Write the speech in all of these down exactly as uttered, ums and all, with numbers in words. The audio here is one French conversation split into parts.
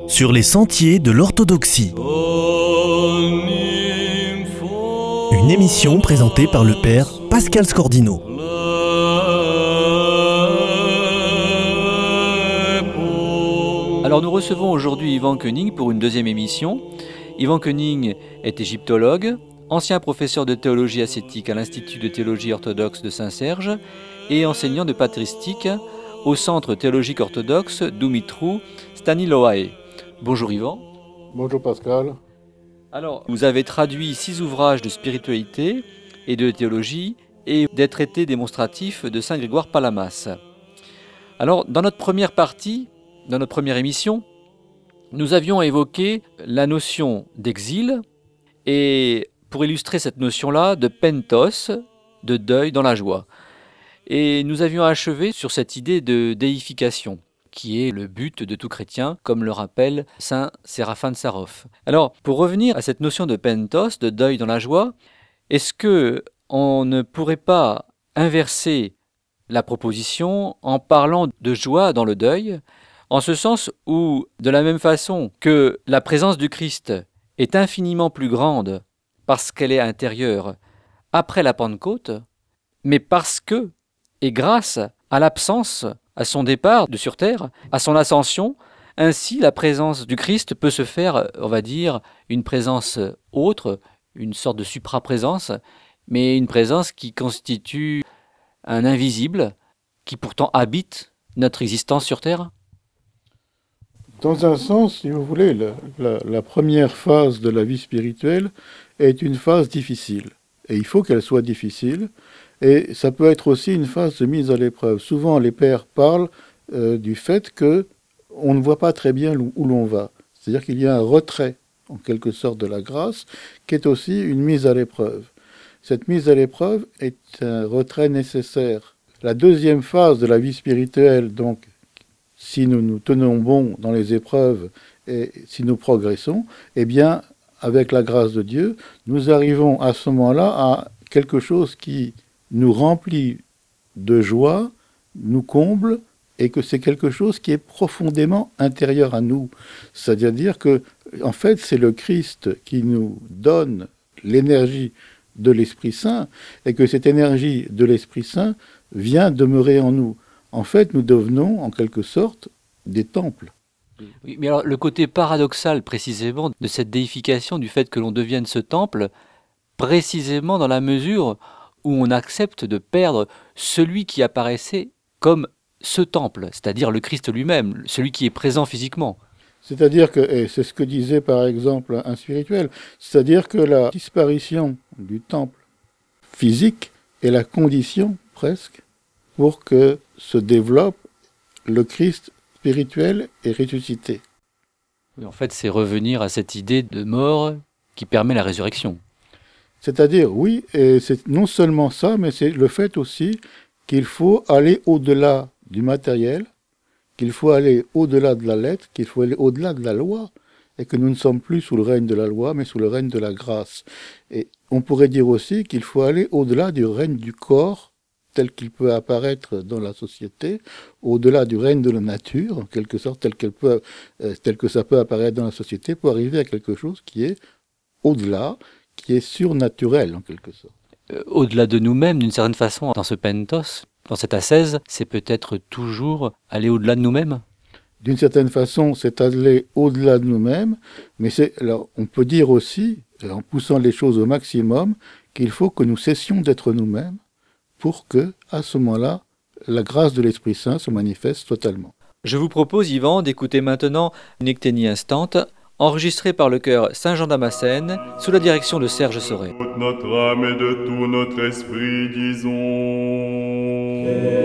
Sur les sentiers de l'orthodoxie. Une émission présentée par le père Pascal Scordino. Alors nous recevons aujourd'hui Ivan Koenig pour une deuxième émission. Ivan Koenig est égyptologue, ancien professeur de théologie ascétique à l'Institut de théologie orthodoxe de Saint-Serge et enseignant de patristique au Centre théologique orthodoxe Dumitru Staniloae. Bonjour Ivan. Bonjour Pascal. Alors, vous avez traduit six ouvrages de spiritualité et de théologie et des traités démonstratifs de Saint Grégoire Palamas. Alors, dans notre première partie, dans notre première émission, nous avions évoqué la notion d'exil et, pour illustrer cette notion-là, de pentos, de deuil dans la joie. Et nous avions achevé sur cette idée de déification, qui est le but de tout chrétien, comme le rappelle saint Séraphin de Sarov. Alors, pour revenir à cette notion de pentos, de deuil dans la joie, est-ce que on ne pourrait pas inverser la proposition en parlant de joie dans le deuil, en ce sens où, de la même façon que la présence du Christ est infiniment plus grande parce qu'elle est intérieure après la Pentecôte, mais parce que, et grâce à l'absence, à son départ de sur terre, à son ascension, ainsi la présence du Christ peut se faire, on va dire, une présence autre, une sorte de supraprésence, mais une présence qui constitue un invisible, qui pourtant habite notre existence sur terre. Dans un sens, si vous voulez, la, la, la première phase de la vie spirituelle est une phase difficile. Et il faut qu'elle soit difficile. Et ça peut être aussi une phase de mise à l'épreuve. Souvent, les pères parlent euh, du fait qu'on ne voit pas très bien où, où l'on va. C'est-à-dire qu'il y a un retrait, en quelque sorte, de la grâce, qui est aussi une mise à l'épreuve. Cette mise à l'épreuve est un retrait nécessaire. La deuxième phase de la vie spirituelle, donc, si nous nous tenons bon dans les épreuves et si nous progressons, eh bien, avec la grâce de Dieu, nous arrivons à ce moment-là à quelque chose qui nous remplit de joie, nous comble, et que c'est quelque chose qui est profondément intérieur à nous. C'est-à-dire que, en fait, c'est le Christ qui nous donne l'énergie de l'Esprit Saint, et que cette énergie de l'Esprit Saint vient demeurer en nous. En fait, nous devenons, en quelque sorte, des temples. Oui, mais alors, le côté paradoxal, précisément, de cette déification, du fait que l'on devienne ce temple, précisément dans la mesure où on accepte de perdre celui qui apparaissait comme ce temple, c'est-à-dire le Christ lui-même, celui qui est présent physiquement. C'est-à-dire que, et c'est ce que disait par exemple un spirituel, c'est-à-dire que la disparition du temple physique est la condition, presque, pour que se développe le Christ spirituel et ressuscité. Oui, en fait, c'est revenir à cette idée de mort qui permet la résurrection. C'est-à-dire, oui, et c'est non seulement ça, mais c'est le fait aussi qu'il faut aller au-delà du matériel, qu'il faut aller au-delà de la lettre, qu'il faut aller au-delà de la loi, et que nous ne sommes plus sous le règne de la loi, mais sous le règne de la grâce. Et on pourrait dire aussi qu'il faut aller au-delà du règne du corps, tel qu'il peut apparaître dans la société, au-delà du règne de la nature, en quelque sorte, tel, qu'elle peut, euh, tel que ça peut apparaître dans la société, pour arriver à quelque chose qui est au-delà, qui est surnaturel, en quelque sorte. Euh, au-delà de nous-mêmes, d'une certaine façon, dans ce pentos, dans cette ascèse, c'est peut-être toujours aller au-delà de nous-mêmes. D'une certaine façon, c'est aller au-delà de nous-mêmes, mais c'est, alors, on peut dire aussi, en poussant les choses au maximum, qu'il faut que nous cessions d'être nous-mêmes, pour que, à ce moment-là, la grâce de l'Esprit Saint se manifeste totalement. Je vous propose, Yvan, d'écouter maintenant une ecténie instante, enregistrée par le chœur Saint-Jean-Damascène, sous la direction de Serge Sauret. De toute notre âme et de tout notre esprit, disons...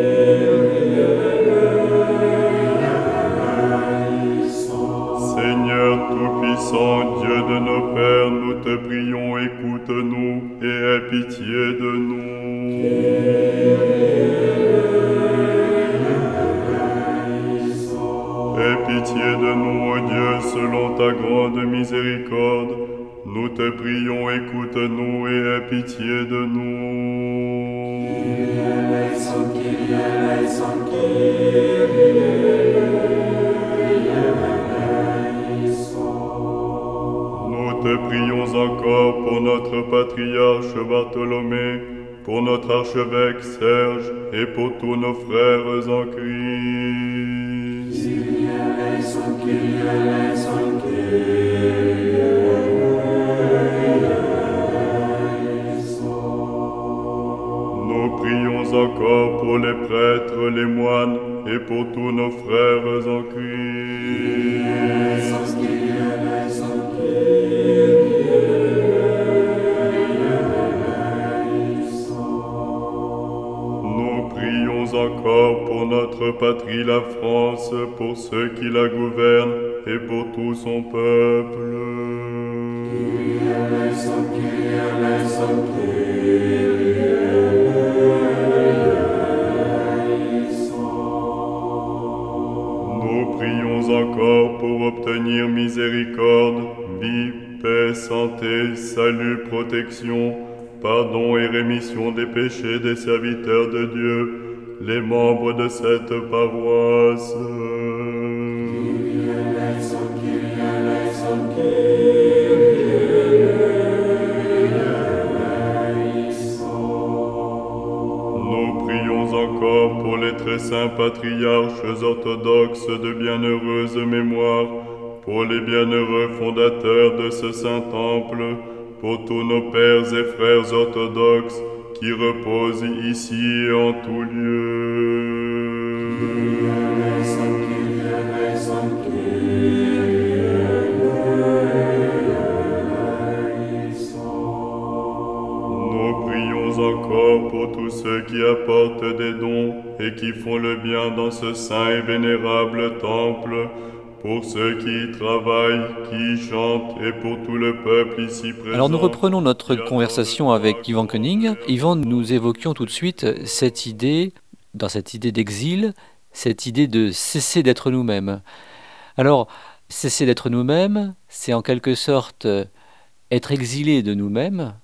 Seigneur Tout-Puissant, Dieu de nos pères, nous te prions, écoute-nous et aie pitié de nous. Aie pitié de nous, ô Dieu, selon ta grande miséricorde. Nous te prions, écoute-nous et aie pitié de nous. te prions encore pour notre patriarche Bartholomé, pour notre archevêque Serge et pour tous nos frères en Christ. Nous prions encore pour les prêtres, les moines et pour tous nos frères en Christ. Nous prions encore pour notre patrie la France, pour ceux qui la gouvernent et pour tout son peuple. Nous prions encore pour obtenir miséricorde, vie, paix, santé, salut, protection, pardon et rémission des péchés des serviteurs de Dieu, les membres de cette paroisse. Nous prions encore pour les très saints patriarches orthodoxes de bienheureuse mémoire, pour les bienheureux fondateurs de ce saint temple, pour tous nos pères et frères orthodoxes qui reposent ici et en tout lieu. Nous prions encore pour tous ceux qui apportent des dons et qui font le bien dans ce saint et vénérable temple, pour ceux qui y travaillent, qui y chantent et pour tout le peuple ici présent. Alors nous reprenons notre conversation avec Yvan Koenig. Yvan, nous évoquions tout de suite cette idée, dans cette idée d'exil, cette idée de cesser d'être nous-mêmes. Alors, cesser d'être nous-mêmes, c'est en quelque sorte être exilé de nous-mêmes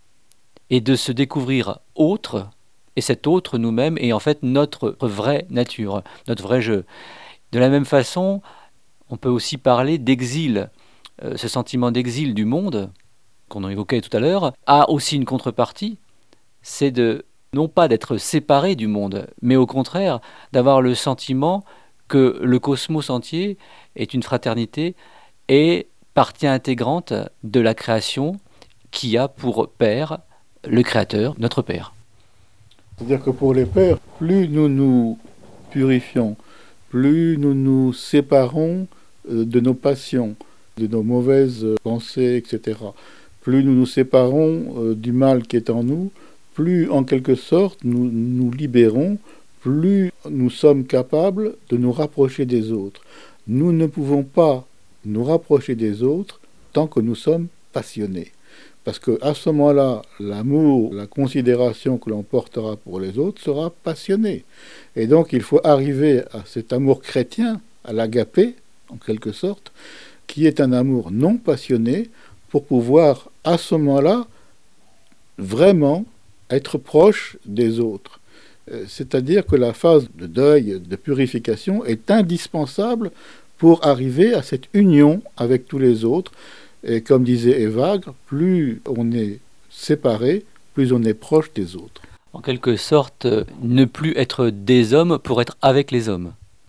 et de se découvrir autre, et cet autre nous-mêmes est en fait notre vraie nature, notre vrai jeu. De la même façon, on peut aussi parler d'exil. Euh, ce sentiment d'exil du monde, qu'on en évoquait tout à l'heure, a aussi une contrepartie, c'est de, non pas d'être séparé du monde, mais au contraire d'avoir le sentiment que le cosmos entier est une fraternité et partie intégrante de la création qui a pour père le Créateur, notre Père. C'est-à-dire que pour les pères, plus nous nous purifions, plus nous nous séparons de nos passions, de nos mauvaises pensées, et cetera. Plus nous nous séparons du mal qui est en nous, plus en quelque sorte nous nous libérons, plus nous sommes capables de nous rapprocher des autres. Nous ne pouvons pas nous rapprocher des autres tant que nous sommes passionnés. Parce qu'à ce moment-là, l'amour, la considération que l'on portera pour les autres sera passionnée. Et donc il faut arriver à cet amour chrétien, à l'agapé, en quelque sorte, qui est un amour non passionné, pour pouvoir, à ce moment-là, vraiment être proche des autres. C'est-à-dire que la phase de deuil, de purification, est indispensable pour arriver à cette union avec tous les autres. Et comme disait Evagre, plus on est séparé, plus on est proche des autres. En quelque sorte, ne plus être des hommes pour être avec les hommes.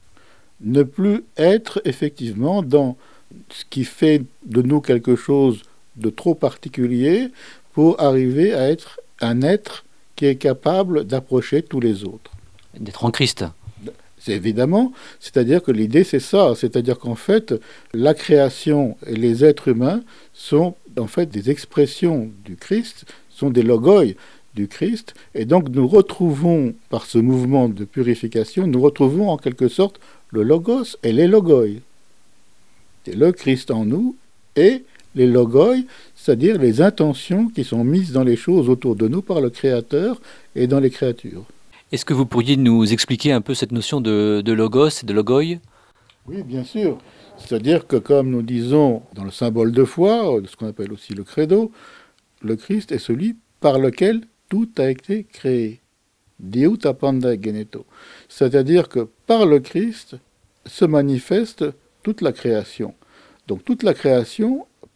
Ne plus être effectivement dans ce qui fait de nous quelque chose de trop particulier pour arriver à être un être qui est capable d'approcher tous les autres. D'être en Christ. C'est évidemment, c'est-à-dire que l'idée c'est ça, c'est-à-dire qu'en fait la création et les êtres humains sont en fait des expressions du Christ, sont des logoi du Christ, et donc nous retrouvons par ce mouvement de purification, nous retrouvons en quelque sorte le logos et les logoi. C'est le Christ en nous et les logoi, c'est-à-dire les intentions qui sont mises dans les choses autour de nous par le Créateur et dans les créatures. Est-ce que vous pourriez nous expliquer un peu cette notion de, de logos et de logoi ? Oui, bien sûr. C'est-à-dire que comme nous disons dans le symbole de foi, ce qu'on appelle aussi le credo, le Christ est celui par lequel tout a été créé. Deut appanda geneto. C'est-à-dire que par le Christ se manifeste toute la création. Donc toute la création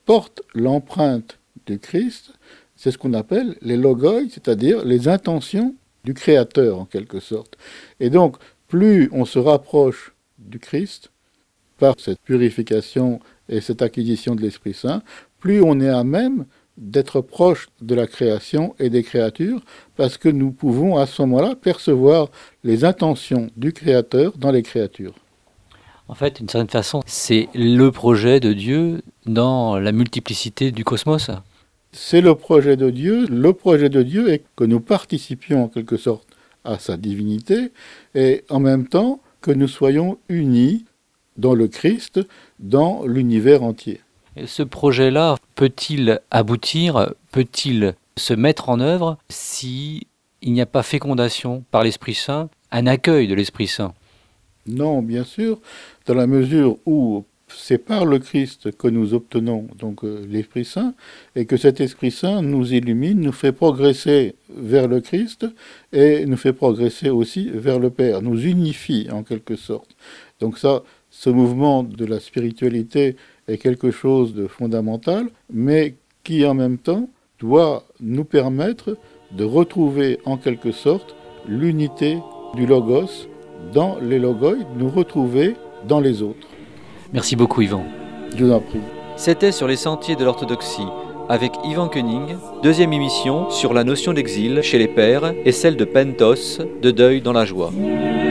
portent l'empreinte du Christ, c'est ce qu'on appelle les logoi, c'est-à-dire les intentions du Créateur en quelque sorte. Et donc, plus on se rapproche du Christ, par cette purification et cette acquisition de l'Esprit Saint, plus on est à même d'être proche de la création et des créatures, parce que nous pouvons à ce moment-là percevoir les intentions du Créateur dans les créatures. En fait, d'une certaine façon, c'est le projet de Dieu dans la multiplicité du cosmos. C'est le projet de Dieu. Le projet de Dieu est que nous participions en quelque sorte à sa divinité et en même temps que nous soyons unis dans le Christ, dans l'univers entier. Et ce projet-là peut-il aboutir, peut-il se mettre en œuvre si il n'y a pas fécondation par l'Esprit Saint, un accueil de l'Esprit Saint? Non, bien sûr, dans la mesure où c'est par le Christ que nous obtenons donc euh, l'Esprit Saint, et que cet Esprit Saint nous illumine, nous fait progresser vers le Christ, et nous fait progresser aussi vers le Père, nous unifie en quelque sorte. Donc ça, ce mouvement de la spiritualité est quelque chose de fondamental, mais qui en même temps doit nous permettre de retrouver en quelque sorte l'unité du Logos dans les logoi, nous retrouver dans les autres. Merci beaucoup Yvan. Je vous en prie. C'était sur les sentiers de l'orthodoxie avec Yvan Koenig, deuxième émission sur la notion d'exil chez les pères et celle de pentos, de deuil dans la joie.